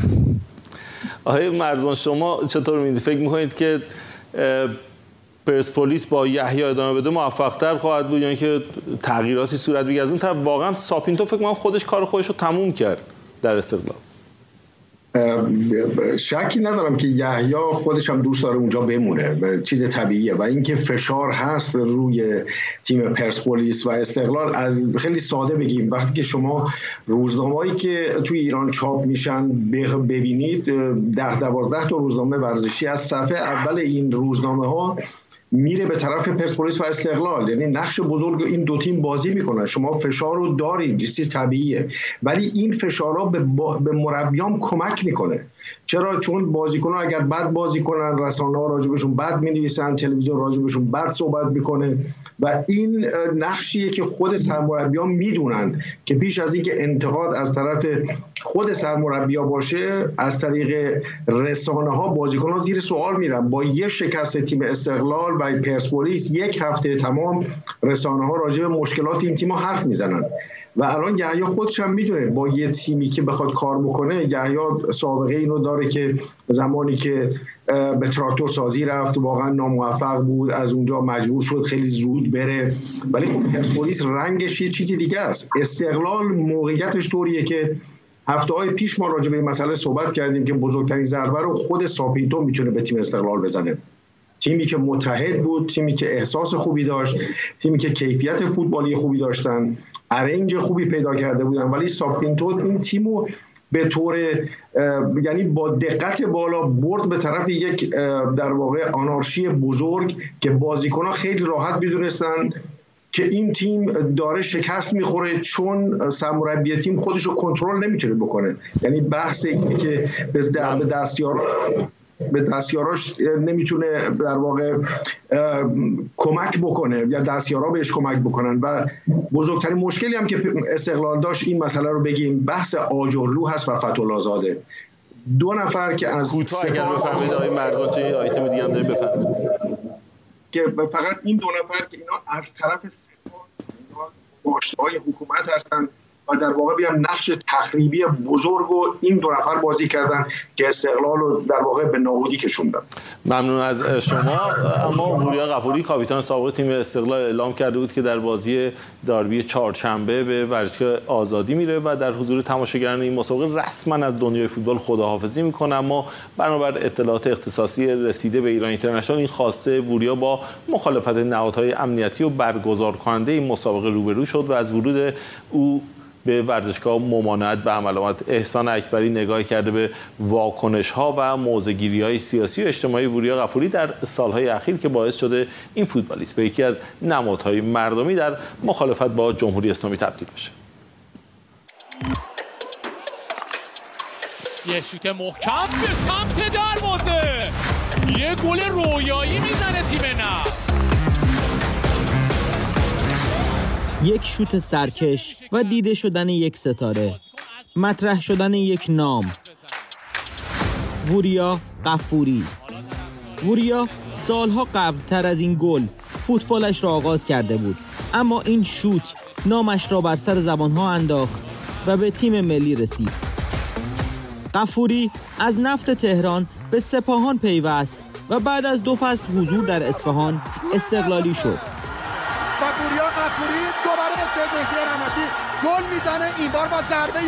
آقای مردوان شما چطور می‌بینید؟ فکر می‌کنید که پرسپولیس با یحیی ادامه بده موفق‌تر خواهد بود یا اینکه تغییراتی صورت بگیره؟ از اون طرف واقعا ساپینتو فکر کنم خودش کار خودش رو تموم کرد در استقلال. شکی ندارم که یحیی خودش هم دوست داره اونجا بمونه، چیز طبیعیه. و اینکه فشار هست روی تیم پرسپولیس و استقلال، از خیلی ساده بگیم وقتی که شما روزنامه‌ای که توی ایران چاپ میشن ببینید، ده دوازده تا روزنامه ورزشی از صفحه اول این روزنامه ها میره به طرف پرسپولیس و استقلال، یعنی نقش بزرگ این دو تیم بازی میکنن. شما فشار رو دارید، چیز طبیعیه، ولی این فشارها به, به مربیان کمک میکنه. چرا؟ چون بازیکن‌ها اگر بد بازی کنن رسانه‌ها راجبشون بد می‌نویسن، تلویزیون راجبشون بد صحبت میکنه و این نقشیه که خود سرمربیان میدونن که پیش از اینکه انتقاد از طرف خود سرمربی‌ها باشه از طریق رسانه‌ها بازیکن‌ها زیر سوال میرن. با یه شکست تیم استقلال و پرسپولیس یک هفته تمام رسانه‌ها راجب مشکلات این تیم‌ها حرف میزنن و الان یحیی خودش هم میدونه با یه تیمی که بخواد کار بکنه، یحیی سابقه اینو داره که زمانی که به تراکتور سازی رفت واقعا ناموفق بود، از اونجا مجبور شد خیلی زود بره. ولی خب پرسپولیس رنگش یه چیزی دیگه است. استقلال موقعیتش طوریه که هفته‌های پیش ما راجع به این مسئله صحبت کردیم که بزرگترین ضربه رو خود ساپینتو میتونه به تیم استقلال بزنه. تیمی که متحد بود، تیمی که احساس خوبی داشت، تیمی که کیفیت فوتبالی خوبی داشتن، ارنج خوبی پیدا کرده بودن، ولی ساپینتو این تیمو به طور یعنی با دقت بالا برد به طرف یک در واقع آنارشی بزرگ که بازیکن‌ها خیلی راحت می‌دونستن که این تیم داره شکست میخوره چون سرمربی تیم خودش رو کنترل نمیتونه بکنه. یعنی بحث اینه که به دستیار به دستیاراش نمیتونه در واقع کمک بکنه یا دستیارا بهش کمک بکنن. و بزرگترین مشکلی هم که استقلال داشت، این مسئله رو بگیم، بحث آجرلو هست و فتح‌الله زاده. دو نفر که از کوتاه اگر بفرمایید آقای مردوان چه آیتم دیگه هم داریم بفرمایید که فقط این دو نفر که اینا از طرف سپاه باشگاه‌های حکومت هستن و در واقع بیان نقش تخریبی بزرگ و این دو نفر بازی کردن که استقلال رو در واقع به نابودی کشوندن. ممنون از شما. اما وریا غفوری کاپیتان سابق تیم استقلال اعلام کرده بود که در بازی داربی چهارشنبه به ورزشگاه آزادی میره و در حضور تماشاگران این مسابقه رسما از دنیای فوتبال خداحافظی میکنه. اما بنابر اطلاعات اختصاصی رسیده به ایران اینترنشنال، این خواسته وریا با مخالفت نهادهای امنیتی و برگزار کننده این مسابقه روبرو شد و از ورود او به ورزشگاه ممانعت به عمل آمد. احسان اکبری نگاه کرده به واکنش‌ها و موضع‌گیری‌های سیاسی و اجتماعی وریا غفوری در سال‌های اخیر که باعث شده این فوتبالیست به یکی از نمادهای مردمی در مخالفت با جمهوری اسلامی تبدیل بشه. یه شوت محکم به سمت دروازه، یه گل رویایی میزنه تیم نه. یک شوت سرکش و دیده شدن یک ستاره، مطرح شدن یک نام، وریا غفوری. وریا سالها قبلتر از این گل فوتبالش را آغاز کرده بود، اما این شوت نامش را بر سر زبانها انداخت و به تیم ملی رسید. غفوری از نفت تهران به سپاهان پیوست و بعد از دو فصل حضور در اصفهان استقلالی شد. و وریا غفوری دوباره به سید مهدی رحمتی گل میزنه، این بار با ضربه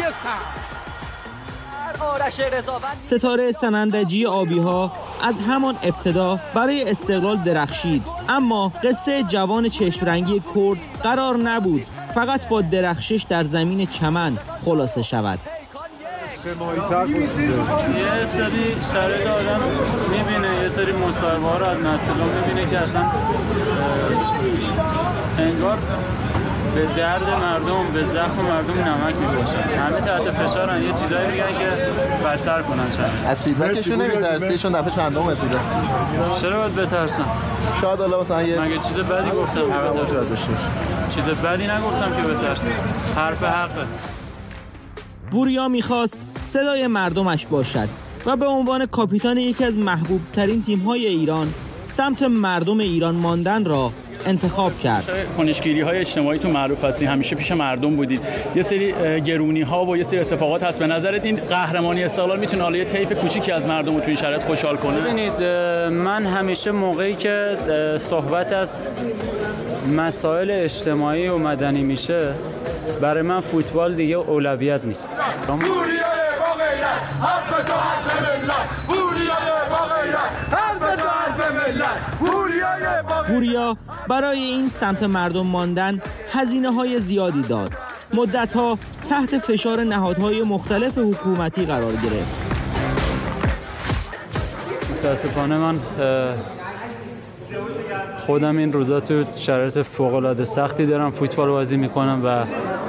سر. ستاره سنندجی آبی‌ها از همان ابتدا برای استقلال درخشید، اما قصه جوان چشم رنگی کرد قرار نبود فقط با درخشش در زمین چمن خلاصه شود. یه سری شرایط آدم میبینه، یه سری مصاحبه ها رو از مسئولان میبینه که اصلا انگار به درد مردم، به زخم مردم نمک میباشن. همه تحت فشارن، یه چیزایی میگن که بدتر کنن شاید. از فیدبکشون نمیترسی؟ چون دفعه چندم بوده. چرا باید بترسم؟ شاید الله مثلا یه مگه چیز بدی گفتم که بترسم؟ چیز بدی نگفتم که بترسم. حرف حقه. وریا میخواست صدای مردمش باشد و به عنوان کاپیتان یکی از محبوب ترین تیم‌های ایران سمت مردم ایران ماندن را انتخاب کرد. کنشگیری های اجتماعی تو معروف هستین، همیشه پیش مردم بودید. یه سری گرونی ها و یه سری اتفاقات هست. به نظرت این قهرمانی استقلال میتونه حالا یه طیف کوچیکی از مردم رو تو این شرایط خوشحال کنه؟ ببینید، من همیشه موقعی که صحبت از مسائل اجتماعی و مدنی میشه، برای من فوتبال دیگه اولویت نیست. وریا برای این سمت مردم ماندن هزینه های زیادی داد. مدتها تحت فشار نهادهای مختلف حکومتی قرار گرفت. متاسفانه من خودم این روزا تو شرایط فوق‌العاده سختی دارم فوتبال بازی میکنم و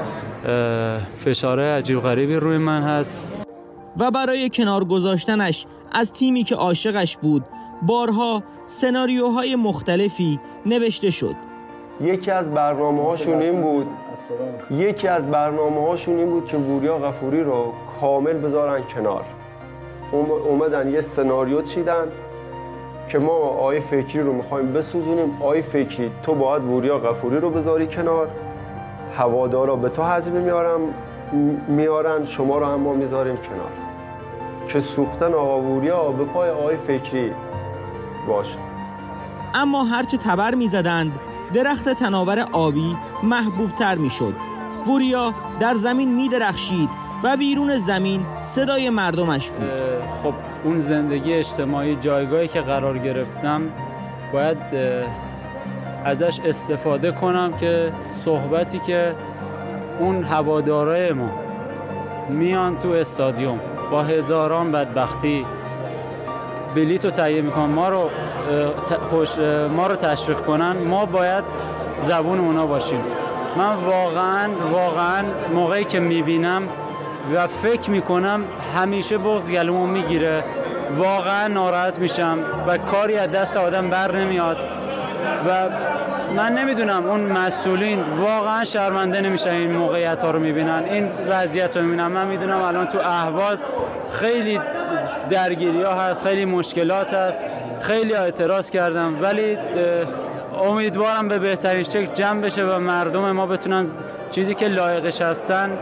فشار عجیب غریبی روی من هست. و برای کنار گذاشتنش از تیمی که عاشقش بود بارها سناریوهای مختلفی نوشته شد. یکی از برنامه‌هاشون این بود یکی از برنامه‌هاشون این بود که وریا غفوری رو کامل بذارن کنار. اومدن یه سناریو چیدن که ما آی فکری رو می‌خوایم بسوزونیم. آی فکری تو باید وریا غفوری رو بذاری کنار، هوادارا به تو حجم میارم میارن، شما رو هم ما میذاریم کنار که سوختن آقا وریا به پای آقای فکری باشه. اما هرچه تبر میزدند درخت تناور آبی محبوبتر میشد. وریا در زمین میدرخشید و بیرون زمین صدای مردمش بود. خب اون زندگی اجتماعی، جایگاهی که قرار گرفتم، باید ازش استفاده کنم که صحبتی که اون هوادارای ما میان تو استادیوم با هزاران بدبختی بلیط رو تهیه میکنن، ما رو خوش ما رو تشویق کنن، ما باید زبون اونا باشیم. من واقعا واقعا موقعی که میبینم و فکر میکنم همیشه بغض گلومو میگیره، واقعا ناراحت میشم و کاری از دست آدم بر نمیاد و من نمیدونم اون مسئولین واقعا شرمنده نمیشن این موقعیت ها رو میبینن، این وضعیت رو میبینن. من میدونم الان تو اهواز خیلی درگیری ها هست، خیلی مشکلات هست، خیلی اعتراض کردم، ولی امیدوارم به بهترین شکل جمع بشه و مردم ما بتونن چیزی که لایقش هستن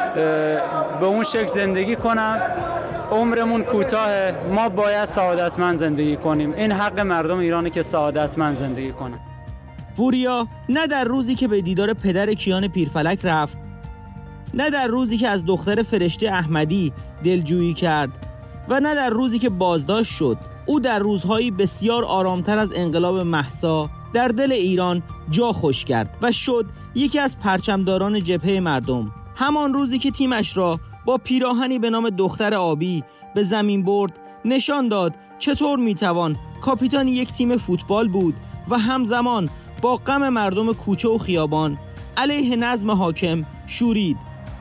به اون شکل زندگی کنن. عمرمون کوتاهه، ما باید سعادتمند زندگی کنیم. این حق مردم ایرانه که سعادتمند زندگی کنن. وریا نه در روزی که به دیدار پدر کیان پیرفلک رفت، نه در روزی که از دختر فرشته احمدی دلجویی کرد و نه در روزی که بازداشت شد، او در روزهایی بسیار آرامتر از انقلاب مهسا در دل ایران جا خوش کرد و شد یکی از پرچمداران جبهه مردم. همان روزی که تیمش را با پیراهنی به نام دختر آبی به زمین برد، نشان داد چطور میتوان کاپیتان یک تیم فوتبال بود و همزمان با غم مردم کوچه و خیابان علیه نظم حاکم شورید.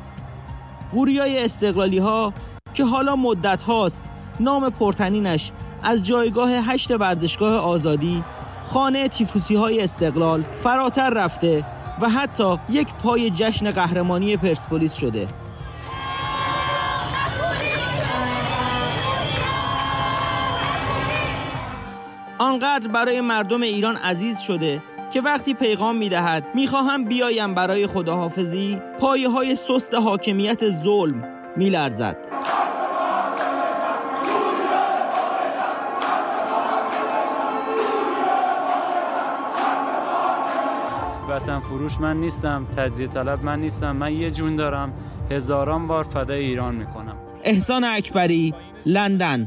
وریای استقلالی ها که حالا مدت هاست نام پرتنینش از جایگاه هشت ورزشگاه آزادی، خانه تیفوسی های استقلال فراتر رفته و حتی یک پای جشن قهرمانی پرسپولیس شده. آنقدر برای مردم ایران عزیز شده که وقتی پیغام می‌دهد می‌خواهم بیایم برای خداحافظی، پایه‌های سست حاکمیت ظلم می‌لرزد. وطن فروش من نیستم، تجزیه طلب من نیستم، من یه جون دارم، هزاران بار فدای ایران میکنم. احسان اکبری، لندن.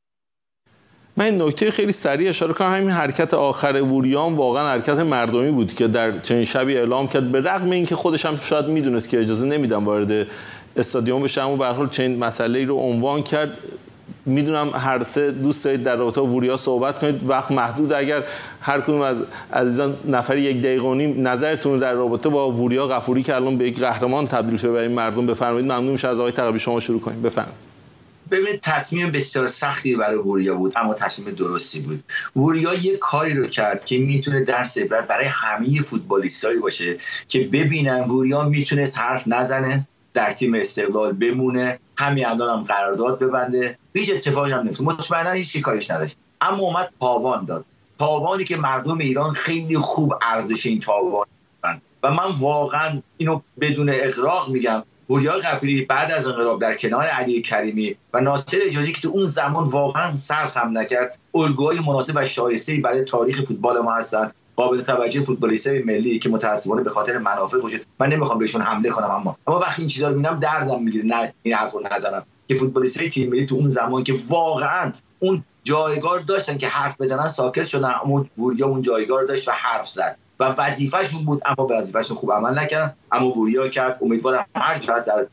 من این نکته خیلی سریع اشاره کنم، همین حرکت آخر وریان واقعا حرکت مردمی بود که در چنین شبی اعلام کرد، به رغم اینکه خودش هم شاید میدونست که اجازه نمیدن وارد استادیوم بشه، اما به هر حال چنین مسئله‌ای رو عنوان کرد. میدونم هر سه دوست دارید در رابطه با وریا صحبت کنید، وقت محدود، اگر هر کدوم از عزیزان نفری یک دقیقه و نیم نظرتون در رابطه با وریا غفوری که الان به یک قهرمان تبدیل شده برای مردم بفرمایید، ممنون میشه. از آقای تقوی شما شروع کنیم، بفرمایید. ببینید تصمیم بسیار سختی برای وریا بود، اما تصمیم درستی بود. وریا یه کاری رو کرد که میتونه درس عبرت برای همه فوتبالیستایی باشه که ببینن وریا میتونه حرف نزنه، در تیم استقلال بمونه، همین الان هم قرارداد ببنده، هیچ اتفاقی هم نمیفته، مطمئنا هیچ کاریش نداشت، اما اومد تاوان داد، تاوانی که مردم ایران خیلی خوب ارزش این تاوان دادن و من واقعا اینو بدون اغراق میگم. وریا غفوری بعد از انقلاب در کنار علی کریمی و ناصر اجازی که تو اون زمان واقعا سر خم نکرد، الگوهای مناسب و شایسته‌ای برای تاریخ فوتبال ما هستن، قابل توجه فوتبالیستای ملی که متأسفانه به خاطر منافع خودشون، من نمیخوام بهشون حمله کنم، اما اما وقتی این چیزا رو میبینم دردم میگیره، نه این حرفو نزنم که فوتبالیستای تیم ملی تو اون زمان که واقعا اون جایگاه داشتن که حرف بزنن ساکت شدن، اما وریا اون جایگاه داشت و حرف زد و وظیفه‌شون بود، اما به وظیفه‌شون خوب عمل نکردن، اما وریا کرد. امیدوارم هر کس در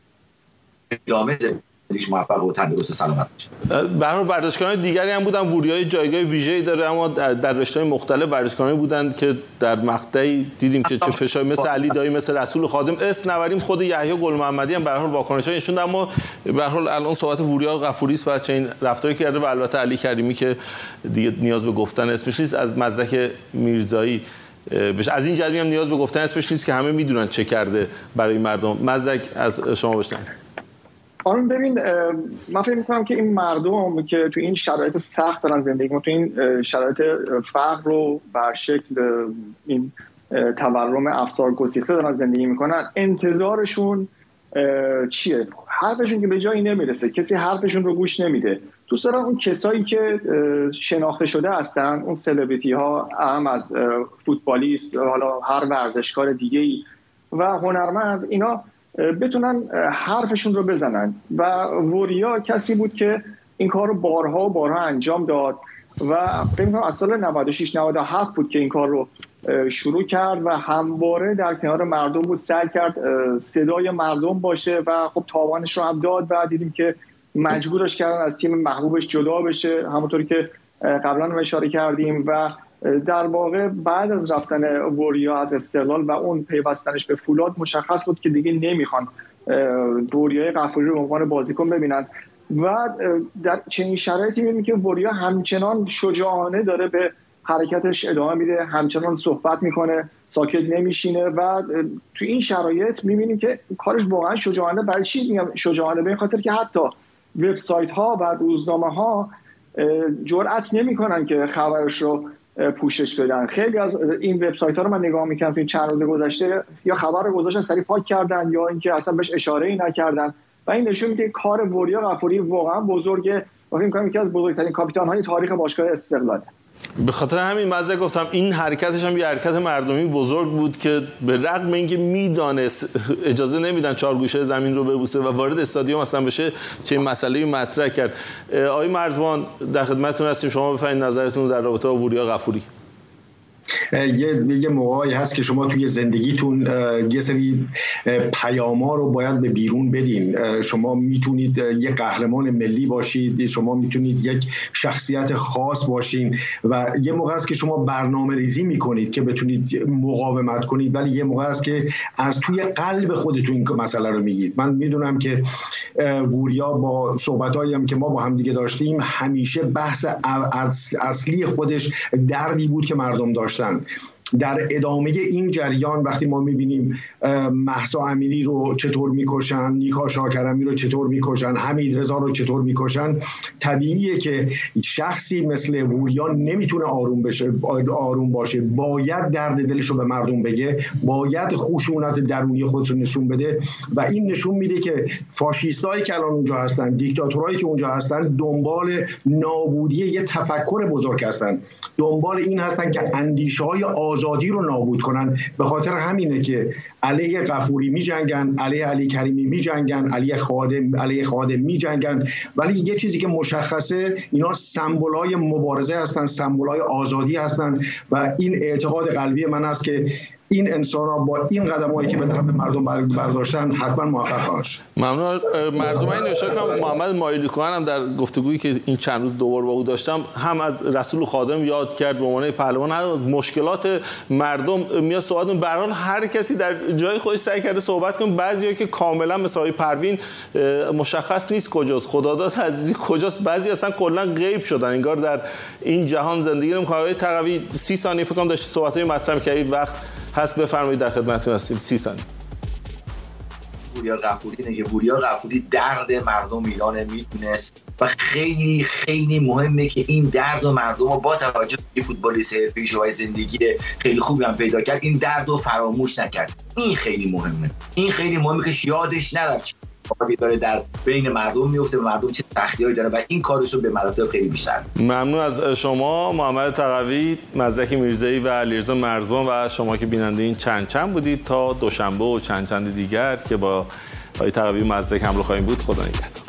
ادامه زندگیش موفق و تندرست و سلامت باشه. به هر حال ورزشکاران دیگری هم بودن، وریا جایگاه ویژه‌ای داره، اما در رشته‌های مختلف ورزشکارانی بودند که در مقطعی دیدیم که چه فشار مثل علی دایی، مثل رسول خادم، اسم نبریم، خود یحیی گل محمدی هم به هر حال واکنش‌های نشوند، اما به هر حال الان صحبت وریا غفوری است و چنین رفتاری کرده و البته علی کریمی که دیگه نیاز به گفتن اسمش نیست، از مزدک میرزایی بش از این جدی هم نیاز به گفتن اسمش نیست که همه میدونن چه کرده برای مردم. مزدک از شما بشنویم. آرون ببین، من فکر میکنم که این مردم که تو این شرایط سخت دارن زندگی میکنن، تو این شرایط فقر رو بر شکل این تورم افسار گسیخته دارن زندگی میکنن، انتظارشون چیه؟ حرفشون که به جایی نمیرسه، کسی حرفشون رو گوش نمیده. دوست دارن اون کسایی که شناخته شده هستن، اون سلبریتی ها، اهم از فوتبالیست، حالا هر ورزشکار دیگه‌ای و هنرمند، اینا بتونن حرفشون رو بزنن. و وریا کسی بود که این کار رو بارها و بارها انجام داد و فکر می‌کنم از سال نود و شش نود و هفت بود که این کار رو شروع کرد و همواره در کنار مردم بود، سعی کرد صدای مردم باشه و خب تاوانش رو هم داد و دیدیم که مجبورش کردن از تیم محبوبش جدا بشه، همونطوری که قبلا هم اشاره کردیم. و در واقع بعد از رفتن وریا از استقلال و اون پیوستنش به فولاد مشخص بود که دیگه نمیخوان وریای غفوری رو به عنوان بازیکن ببینن و در چنین شرایطی می‌بینیم که وریا همچنان شجاعانه داره به حرکتش ادامه میده، همچنان صحبت میکنه، ساکت نمیشینه و تو این شرایط میبینیم که کارش واقعا شجاعانه. برای چی میگم شجاعانه؟ به این خاطر که حتی وبسایت ها و روزنامه ها جرئت نمیکنن که خبرش رو پوشش بدن. خیلی از این وبسایت ها رو من نگاه میکنم تو چند روز گذشته یا خبر رو گذاشتن سریع پاک کردن یا اینکه اصلا بهش اشاره‌ای نکردن و این نشون میده کار وریا غفوری واقعا بزرگه و فکر می‌کنم یکی از بزرگترین کاپیتان‌های تاریخ باشگاه استقلاله. به خاطر همین مزه گفتم این حرکتش هم یه حرکت مردمی بزرگ بود که به رغم اینکه میدانست اجازه نمیدن چهار گوشه زمین رو ببوسه و وارد استادیوم اصلا بشه چه مسئله‌ای مطرح کرد. آقای مرزبان در خدمتتون هستیم، شما بفرمایید نظرتون در رابطه با وریا غفوری. یه یه موقعی هست که شما توی زندگیتون یه سری پیاما رو باید به بیرون بدین. شما میتونید یک قهرمان ملی باشید، شما میتونید یک شخصیت خاص باشین و یه موقع است که شما برنامه ریزی میکنید که بتونید مقاومت کنید، ولی یه موقع است که از توی قلب خودتون این مسئله رو میگید. من میدونم که وریا با صحبتایی هم که ما با هم دیگه داشتیم همیشه بحث از اصلی خودش دردی بود که مردم داشتن. در ادامه این جریان وقتی ما میبینیم مهسا امیری رو چطور میکشن، نیکا شاکرمی رو چطور میکشن، حمید رضا رو چطور میکشن، طبیعیه که شخصی مثل وریا نمیتونه آروم بشه، آروم باشه، باید درد دلش رو به مردم بگه، باید خشونت درونی خودش رو نشون بده و این نشون میده که فاشیستایی که الان اونجا هستن، دیکتاتورایی که اونجا هستن دنبال نابودی یه تفکر بزرگ هستن، دنبال این هستن که اندیشه‌های آزادی رو نابود کنن. به خاطر همینه که علیه غفوری می جنگن، علیه علی کریمی می جنگن، علیه خادم علیه خادم می جنگن، ولی یه چیزی که مشخصه اینا سمبولای مبارزه هستن، سمبولای آزادی هستن و این اعتقاد قلبی من است که این انسان‌ها با این قدم‌هایی که به طرف مردم برداشتن حتما موفق خواهند شد. ممنون. مرزوم این اشاره کنم محمد مایلیکوان هم در گفتگویی که این چند روز دوباره با او داشتم هم از رسول خادم یاد کرد به عنوان پهلوان، هم از مشکلات مردم میاد صحبت کنه. به هر حال هر کسی در جای خودش سعی کرده صحبت کنه. بعضیا که کاملا مثل آقای پروین مشخص نیست کجاست، خداداد عزیزی کجاست، بعضی اصلا کلا غیب شدن، انگار در این جهان زندگی نمی‌کنن. آقای تقوی سی ثانیه فکر کنم داشت صحبت‌های مطرح می‌کردید، وقت هست بفرمایید در خدمتتون هستیم. سی ثانیه. وریا غفوری نه که وریا غفوری درد مردم ایران میدونست و خیلی خیلی مهمه که این درد و مردم رو با توجه به فوتبالیست حرفه‌ای شوهای زندگی خیلی خوبی هم پیدا کرد، این درد رو فراموش نکرد. این خیلی مهمه. این خیلی مهمه که یادش نره چه داره در بین مردم میفته و مردم چه سختی‌هایی داره و این کارش رو به مراتب خیلی بیشتر. ممنون از شما محمد تقوی، مزدک میرزایی و علیرضا مرزبان و شما که بیننده این چند چند بودید. تا دوشنبه و چند چند دیگر که با آقای تقوی مزدک همراه خواهیم بود. خدا نگهدار.